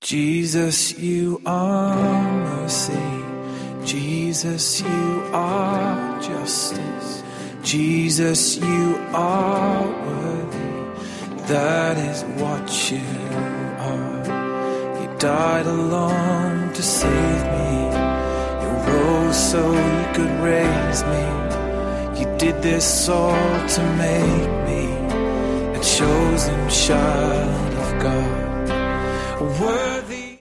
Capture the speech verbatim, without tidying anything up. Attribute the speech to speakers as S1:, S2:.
S1: Jesus, you are mercy. Jesus, you are justice. Jesus, you are worthy. That is what you are. You died alone to save me. You rose so you could raise me. You did this all to make me a chosen child of God. Worthy